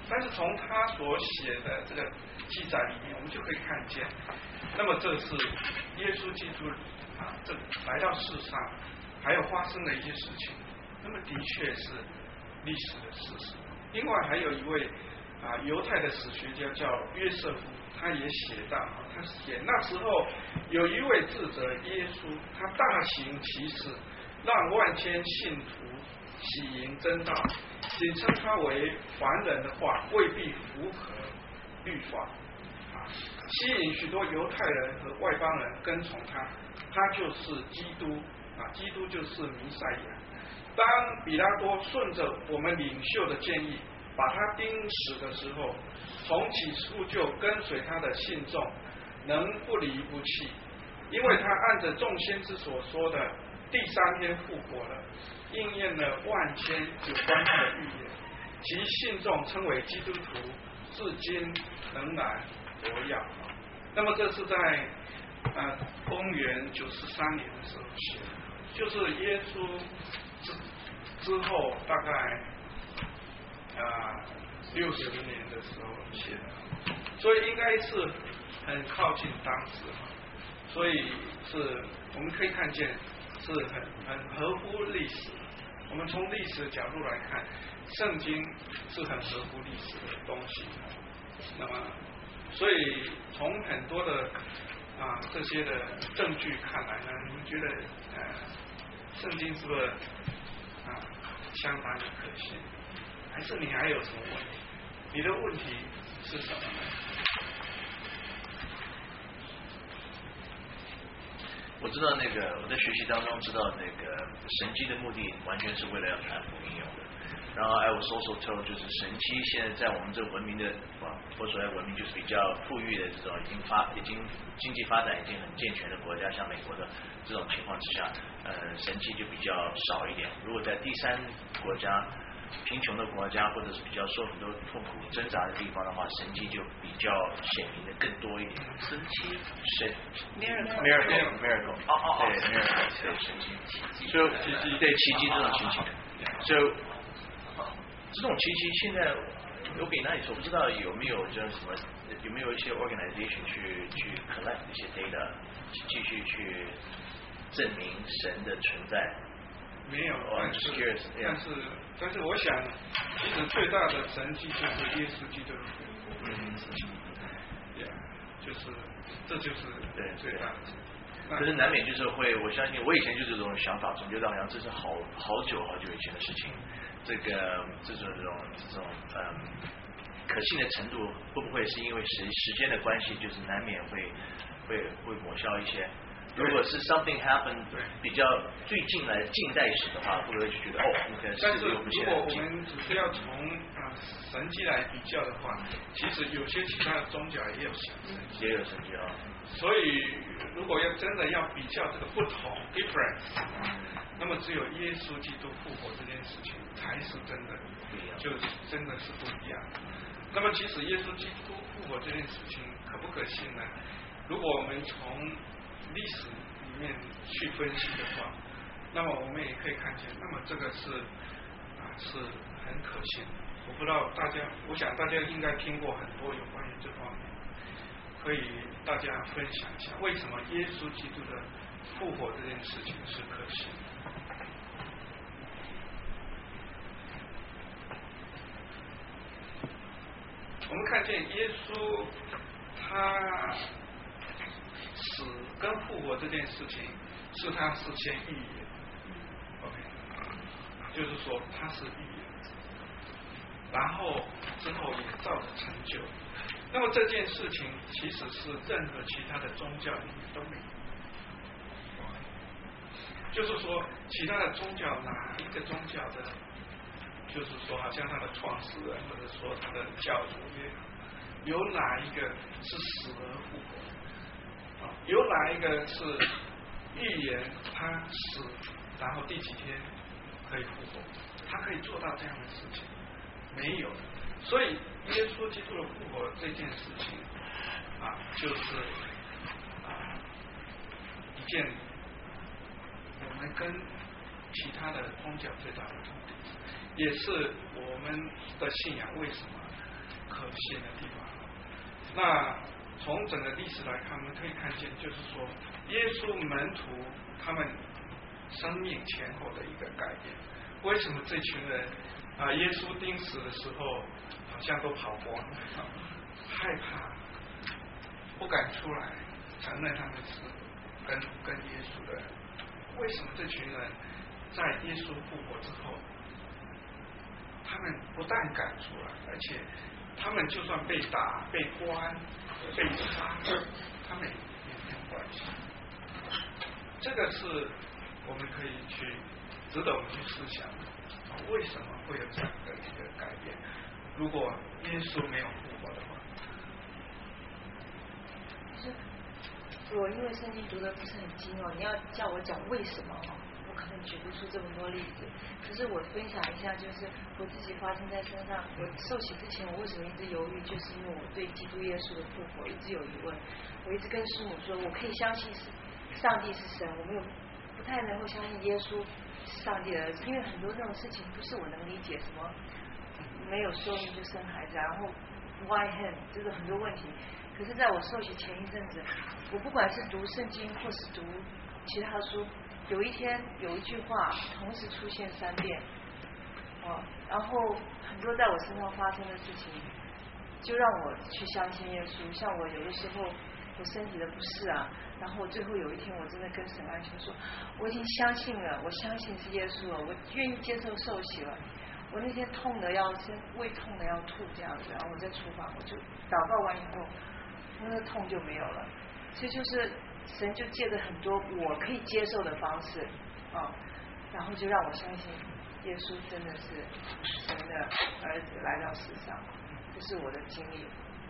但是从他所写的这个记载里面，我们就可以看见，那么这是耶稣基督这来到世上，还有发生的一些事情，那么的确是历史的事实。另外还有一位犹太的史学家叫约瑟夫，他也写到，他写那时候有一位智者耶稣，他大行其事，让万千信徒喜迎真道，仅称他为凡人的话，未必符合律法，吸引许多犹太人和外邦人跟从他，他就是基督，基督就是弥赛亚。当比拉多顺着我们领袖的建议，把他钉死的时候，从起初就跟随他的信众能不离不弃，因为他按着众先知所说的第3天复活了，应验了万千有关他的预言，其信众称为基督徒，至今仍然活跃。那么这是在公元93年的时候写的，就是耶稣之后大概60年的时候写的，所以应该是很靠近当时，所以是我们可以看见是很合乎历史。我们从历史的角度来看，圣经是很合乎历史的东西。那么，所以从很多的这些的证据看来呢，你们觉得圣经是不是相当的可信？还是你还有什么问题？你的问题是什么呢？ 我知道我在学习当中知道神迹的目的完全是为了要传福音用的。然后 I was also told 就是神迹现在在我们这个文明的我所谓文明就是比较富裕的这种已经经济发展已经很健全的国家，像美国的这种情况之下，神迹就比较少一点。如果在第三国家贫穷的国家，或者是比较受很多痛苦挣扎的地方的话，神迹就比较显明的更多一点。神迹是 miracle， 对 miracle， 对神迹，所以对奇迹这种情形，所以这种奇迹现在有比那里说，不知道有没有这什么，有没有一些 organization 去 collect 一些 data， 继续去证明神的存在。 没有，但是我想，其实最大的神迹就是耶稣基督的复活这件事情，这就是对最大的。 可是难免就是会，我相信我以前就是这种想法，总觉得好像这是好久以前的事情，这种可信的程度会不会是因为时间的关系，就是难免会抹消一些。如果是 something happen 比较最近来近代史的话，会不会就觉得但是如果我们只是要从神迹来比较的话，其实有些其他的宗教也有神迹啊。所以如果真的要比较这个不同 difference， 那么只有耶稣基督复活这件事情才是真的不一样，就真的是不一样。那么其实耶稣基督复活这件事情可不可信呢？如果我们从历史里面去分析的话，那么我们也可以看见，那么这个是很可信的。我不知道我想大家应该听过很多有关于这方面，可以大家分享一下为什么耶稣基督的复活这件事情是可信的。我们看见耶稣他死跟复活这件事情是他事先预言 ，OK， 就是说他是预言，然后之后也照着成就。那么这件事情其实是任何其他的宗教里面都没有，就是说其他的宗教哪一个宗教的，就是说好像他的创始人或者说他的教主也好，有哪一个是死而复活？有哪一个是预言他死，然后第几天可以复活？他可以做到这样的事情？没有。所以耶稣基督的复活这件事情就是一件我们跟其他的宗教最大的不同，也是我们的信仰为什么可信的地方。那从整个历史来看，我们可以看见，就是说耶稣门徒他们生命前后的一个改变。为什么这群人耶稣钉死的时候好像都跑光了，害怕，不敢出来承认他们是跟耶稣的人？为什么这群人在耶稣复活之后，他们不但敢出来，而且他们就算被打、被关、被杀，他们也没有关系？这个是我们可以去值得我们去思想的，为什么会有这样的一个改变？如果耶稣没有复活的话， 我因为圣经读的不是很精哦，你要叫我讲为什么我可能举不出这么多例子。可是我分享一下，就是我自己发生在身上。我受洗之前，我为什么一直犹豫？就是因为我对基督耶稣的复活一直有疑问。我一直跟师母说，我可以相信是上帝是神，我没有不太能够相信耶稣是上帝的儿子，因为很多这种事情不是我能理解，什么没有寿命就生孩子，然后 why him， 这个很多问题。可是在我受洗前一阵子，我不管是读圣经或是读其他书，有一天有一句话同时出现3遍，然后很多在我身上发生的事情，就让我去相信耶稣。像我有的时候我身体的不适啊，然后最后有一天我真的跟神安全说，我已经相信了，我相信是耶稣了，我愿意接受受洗了。我那天痛的要胃痛的要吐这样子，然后我在厨房，我就祷告完以后，那个痛就没有了。所以就是神就借着很多我可以接受的方式然后就让我相信耶稣真的是神的儿子来到世上，这是我的经历。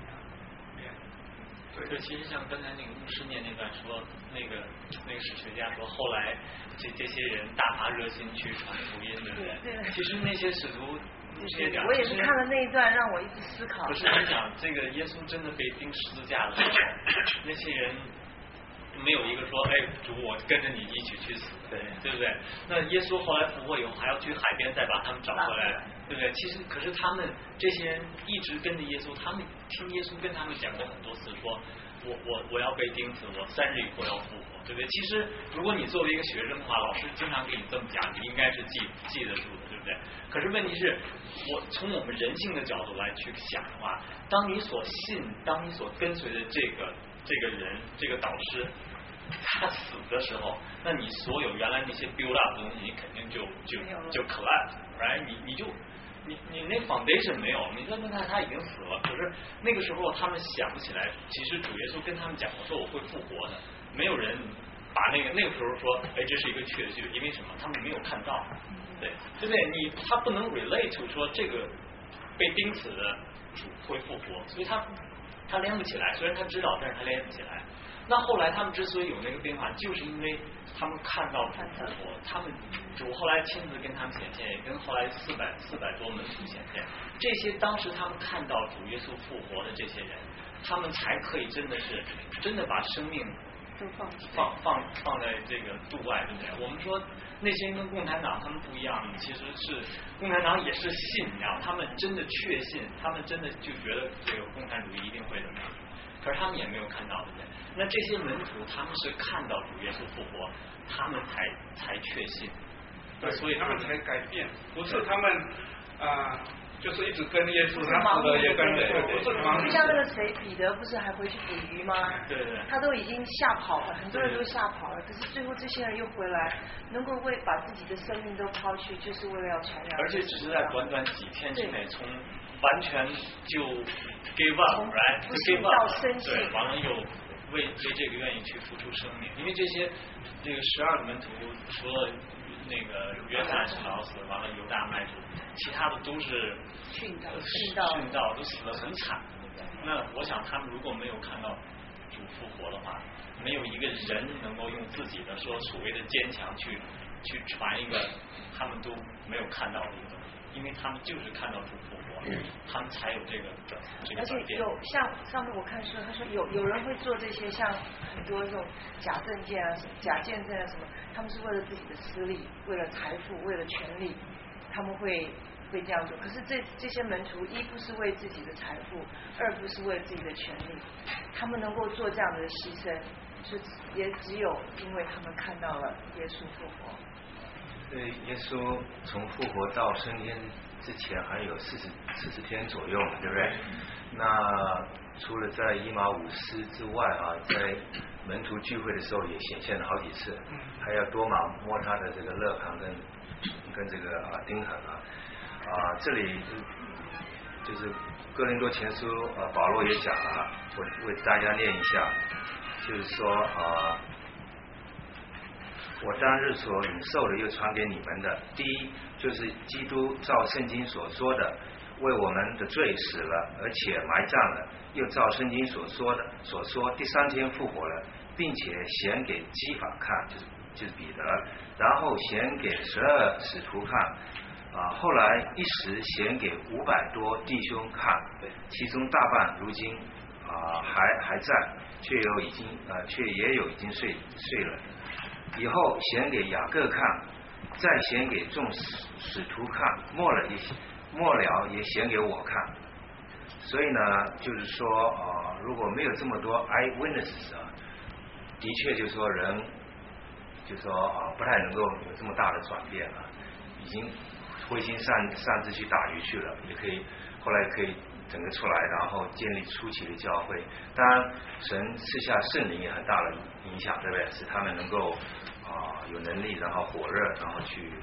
对，其实像刚才那个牧师念那段说，那个史学家说，后来这些人大发热心去传福音，对不对？ 对。 其实那些使徒， 我也是看了那一段，让我一直思考。 可是你想，这个耶稣真的被钉十字架的时候，那些人没有一个说，哎，主，我跟着你一起去死，对不对？那耶稣后来复活以后，还要去海边再把他们找回来，对不对？其实，可是他们这些人一直跟着耶稣，他们听耶稣跟他们讲过很多次，说我要被钉死，我3日以后要复活，对不对？其实，如果你作为一个学生的话，老师经常给你这么讲，你应该是记得住的，对不对？可是问题是，从我们人性的角度来去想的话，当你所信，当你所跟随的这个人，这个导师，他死的时候，那你所有原来那些 build up 的东西，你肯定就 collapse，right？ 你那 foundation 没有，你说他已经死了，可是那个时候他们想不起来，其实主耶稣跟他们讲过说我会复活的，没有人把那个时候说，哎，这是一个确据，因为什么？他们没有看到，对不对？他不能 relate to 说这个被钉死的主会复活，所以他连不起来，虽然他知道，但是他连不起来。那后来他们之所以有那个变化，就是因为他们看到主复活，他们主后来亲自跟他们显现，也跟后来400多门徒显现。这些当时他们看到主耶稣复活的这些人，他们才可以真的把生命放在这个度外，对不对？我们说那些人跟共产党他们不一样，其实是共产党也是信仰，他们真的确信，他们真的就觉得这个共产主义一定会怎么样。可是他们也没有看到，对不对？那这些门徒他们是看到主耶稣复活，他们才确信， 对， 所以他们才改变，不是他们就是一直跟耶稣，他死了也跟着，不是盲目。 就像那个谁，彼得不是还回去捕鱼吗？ 对。 他都已经吓跑了，很多人都吓跑了，可是最后这些人又回来，能够把自己的生命都抛去，就是为了要传扬。 而且只是在短短几天之内，从完全就 give up，right？ 不信到深信， 对，完了又为这个愿意去付出生命，因为这个12个门徒，除了那个约翰是老死，完了犹大卖主，其他的都是殉道，都死得很惨。那我想他们如果没有看到主复活的话，没有一个人能够用自己的说所谓的坚强去传一个他们都没有看到的一个东西，因为他们就是看到主复活，他们才有这个而且有像上面我看说，他说有人会做这些，像很多这种假证件啊、假见证啊什么，他们是为了自己的私利，为了财富，为了权利，他们会会这样做。可是这些门徒，一不是为自己的财富，二不是为自己的权利，他们能够做这样的牺牲，也只有因为他们看到了耶稣复活。 对，耶稣从复活到升天之前还有40天左右嘛，对不对？那除了在以马忤斯之外啊，在门徒聚会的时候也显现了好几次，还要多马摸他的这个肋旁跟这个钉痕这里就是哥林多前书保罗也讲了，我为大家念一下，就是说我当日所领受的又传给你们的，第一就是基督照圣经所说的为我们的罪死了，而且埋葬了，又照圣经所说第3天复活了，并且显给基法看，就是彼得，然后显给12使徒看，后来一时显给500多弟兄看，其中大半如今还在，却也有已经睡了。以后显给雅各看，再显给众使徒看，末了也显给我看。所以呢，就是说如果没有这么多 eyewitnesses 的确就是说人就是说不太能够有这么大的转变已经灰心擅自去打鱼去了，也可以后来可以整个出来，然后建立初期的教会。当然神赐下圣灵也很大的影响，对不对？使他们能够有能力，然后火热，然后去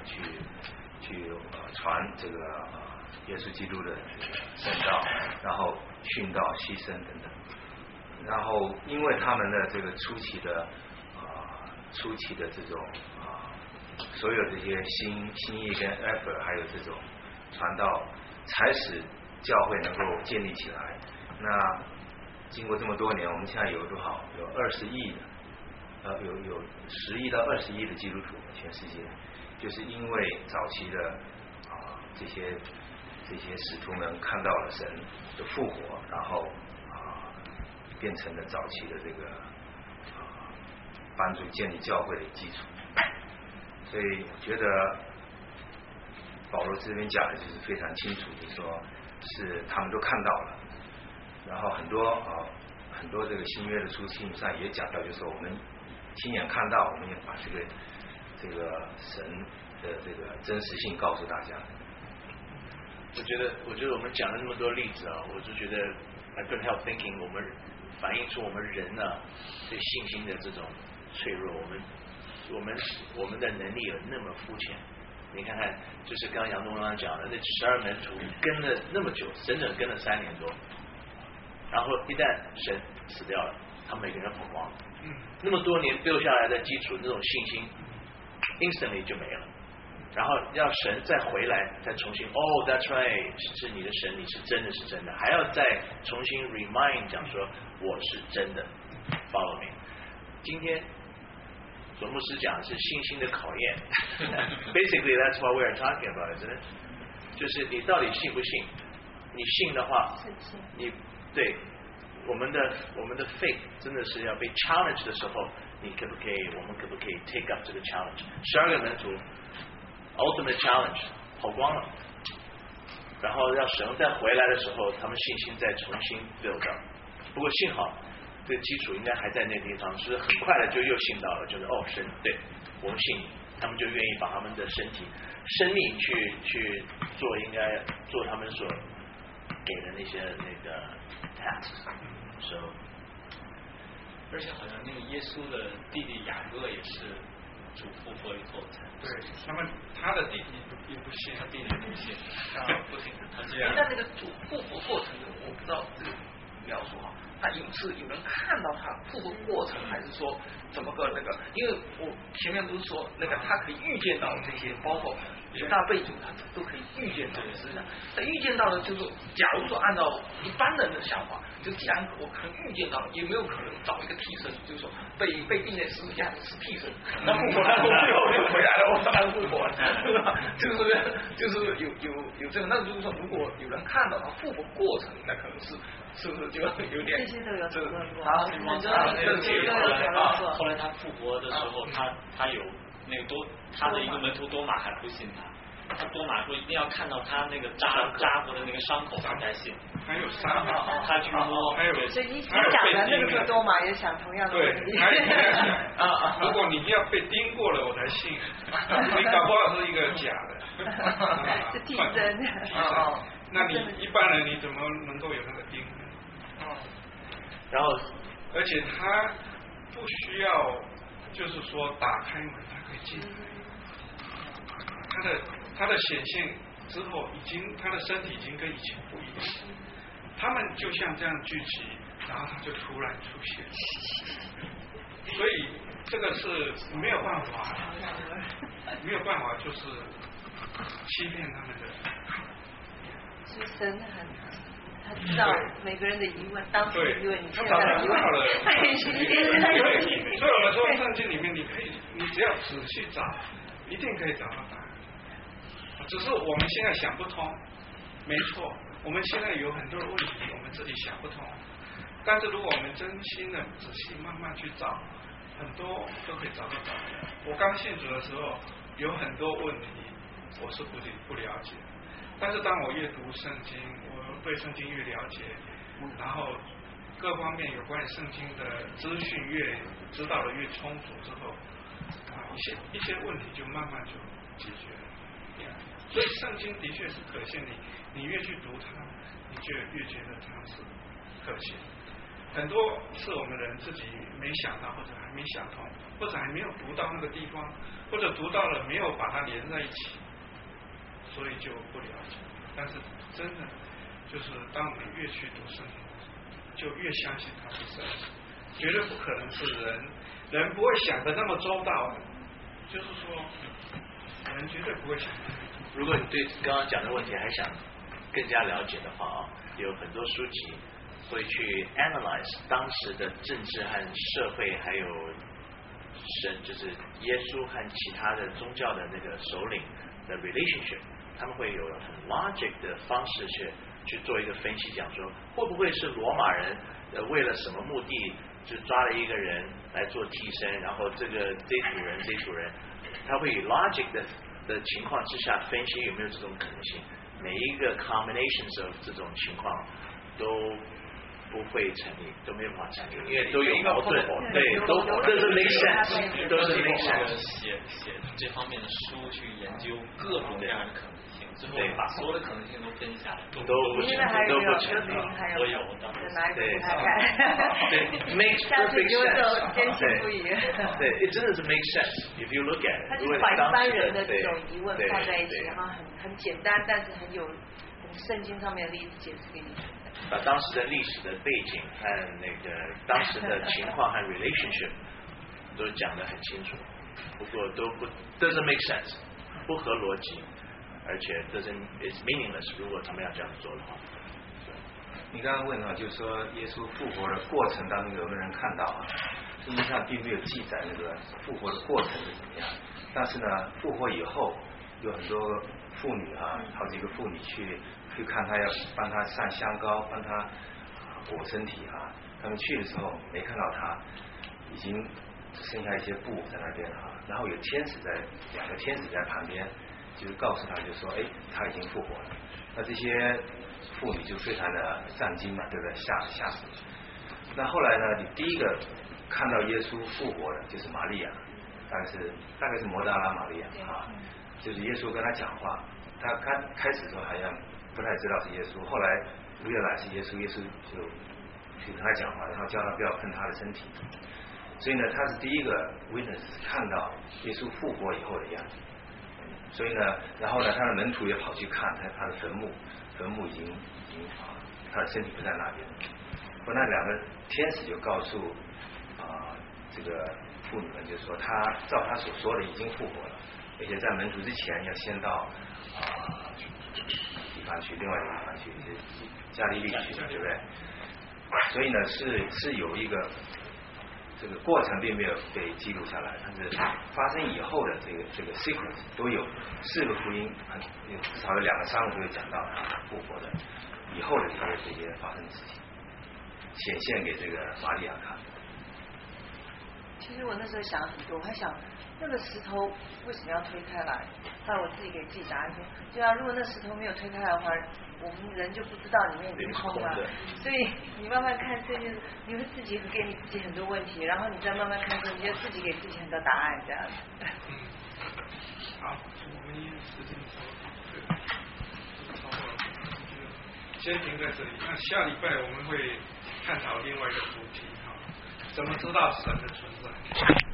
传这个耶稣基督的圣道，然后殉道牺牲等等。然后因为他们的这个初期的这种所有这些心意跟 effort， 还有这种传道，才使教会能够建立起来。那经过这么多年，我们现在有多少？有20亿的，有10亿到20亿的基督徒，全世界，就是因为早期的这些使徒们看到了神的复活，然后变成了早期的这个帮助建立教会的基础。所以我觉得保罗这边讲的就是非常清楚，就是说是他们都看到了，然后很多这个新约的书信上也讲到，就是说我们亲眼看到，我们也把这个神的这个真实性告诉大家。 我觉得我们讲了那么多例子我就觉得 I couldn't help thinking， 我们反映出我们人对信心的这种脆弱，我们的能力有那么肤浅。你看看，就是刚刚杨东刚讲的，那12门徒跟了那么久，整整跟了3年多，然后一旦神死掉了，他们每个人跑光了。那么多年 build 下来的基础，那种信心 instantly 就没了。然后要神再回来，再重新that's right， 是你的神，你是真的是真的，还要再重新 remind 讲说我是真的 follow me。今天左牧师讲的是信心的考验basically that's what we are talking about， isn't it？ 就是你到底信不信？你信的话，你对我们的 faith 真的是要被 challenge 的时候，我们可不可以 take up 这个 challenge？12个门徒 ultimate challenge 跑光了，然后让神再回来的时候，他们信心再重新 build up。不过幸好这个基础应该还在那地方，是很快的就又信到了，就是神对我们信你，他们就愿意把他们的身体生命去做，应该做他们所给的那些那个 tasks。 而且好像那个耶稣的弟弟雅各也是主复活以后才对，他的弟弟也不信， 他弟弟不信， 不信。但那个主复活过程中，我不知道这个描述他有人看到他复活过程，还是说怎么个那个？因为我前面不是说那个他可以预见到这些，包括一大背景，他都可以预见到。实际上，他预见到的就是，假如说按照一般人的想法，就既然我可能预见到了，有没有可能找一个替身，就是说被钉在十字架是替身，那复活了，最后就回来了，我当然复活了，是吧？就是有这个，那就是说，如果有人看到他复活过程，那可能是不是就有点？ 这些都有讨论过。 后来他复活的时候，他有那个他的一个门徒多马还不信他， 多马说一定要看到他那个扎过的那个伤口才信。 还有伤口， 他去摸， 还有， 所以你讲的那个多马也想同样的问题。 对，还有想，如果你要被叮过了，我才信。你搞不好是一个假的， 是替身。 那你一般人你怎么能够有那个叮呢？ 然后， 而且他不需要，就是说打开门，他可以进来。他的显现之后，他的身体已经跟以前不一样。他们就像这样聚集，然后他就突然出现。所以这个是没有办法，就是欺骗他们的。 是神他知道每个人的疑问，当时的疑问，你现在的疑问， 所以我们说圣经里面，你只要仔细找，一定可以找到答案。只是我们现在想不通，没错，我们现在有很多的问题，我们自己想不通。但是如果我们真心的仔细慢慢去找，很多都可以找到答案。我刚信主的时候，有很多问题我是不了解，但是当我阅读圣经，我对圣经越了解，然后各方面有关于圣经的资讯越知道的越充足之后，一些问题就慢慢就解决了。所以圣经的确是可信，你越去读它，你就越觉得它是可信。很多是我们人自己没想到，或者还没想通，或者还没有读到那个地方，或者读到了没有把它连在一起，所以就不了解。但是真的就是当我们越去读圣经，就越相信它是神，绝对不可能是人不会想的那么周到的，就是说人绝对不会想的。 如果你对刚刚讲的问题还想更加了解的话有很多书籍会去 analyze 当时的政治和社会，还有神，就是耶稣和其他的宗教的那个首领的 relationship， 他们会有很 logic 的方式去做一个分析，讲说会不会是罗马人为了什么目的就抓了一个人来做替身，然后这组人，他会以 logic 的情况之下分析有没有这种可能性，每一个 combinations of 这种情况都不会成立，都没有办法成立，因为都有矛盾，对，都是 make sense， 都是 make sense。 写这方面的书去研究各种各样的可能性，最后把所有的可能性都分下来，都不成立，都不成立。我有， 拿给他看， 对 ，make perfect sense， 坚信不疑。 对，真的是 make sense。If you look at it， 他就把一般人的这种疑问放在一起，然后很简单，但是很圣经上面的例子解释给你。 把当时的历史的背景和那个当时的情况和 relationship 都讲得很清楚，不过都不 doesn't make sense， 不合逻辑，而且 is meaningless。如果他们要这样做的话， 你刚刚问就是说耶稣复活的过程当中有没有人看到圣经上并没有记载那个复活的过程是怎么样，但是呢，复活以后有很多妇女好几个妇女去看他，要帮他上香膏，帮他裹身体他们去的时候没看到他，已经只剩下一些布在那边然后有两个天使在旁边，就是告诉他，就说他已经复活了。那这些妇女就非常的上惊嘛，对不对？吓死。那后来呢，你第一个看到耶稣复活的就是玛利亚，大概是摩大拉玛利亚就是耶稣跟他讲话，他开始的时候好像不太知道是耶稣，后来越来是耶稣，耶稣就跟他讲话，然后叫他不要碰他的身体。所以呢，他是第一个 witness 看到耶稣复活以后的样子。所以呢，然后呢，他的门徒也跑去看他的坟墓已经他的身体不在那边。那两个天使就告诉这个妇女们，就说他照他所说的已经复活了，而且在门徒之前要先到地方去，另外一个地方去，加利利去，对不对？所以呢，是有一个这个过程并没有被记录下来，但是发生以后的这个 sequence 都有4个福音，至少有2个3个都有讲到他复活的以后的这些发生的事情，显现给这个玛利亚看。 其实我那时候想很多，我还想那个石头为什么要推开来？后来我自己给自己答案说，对啊，如果那石头没有推开来的话，我们人就不知道里面已经空了。所以你慢慢看这件事，你会自己给你自己很多问题，然后你再慢慢看之后，你就自己给自己很多答案这样子。 好，我们因为时间差不多，先停在这里。那下礼拜我们会探讨另外一个主题哈，怎么知道神的存在？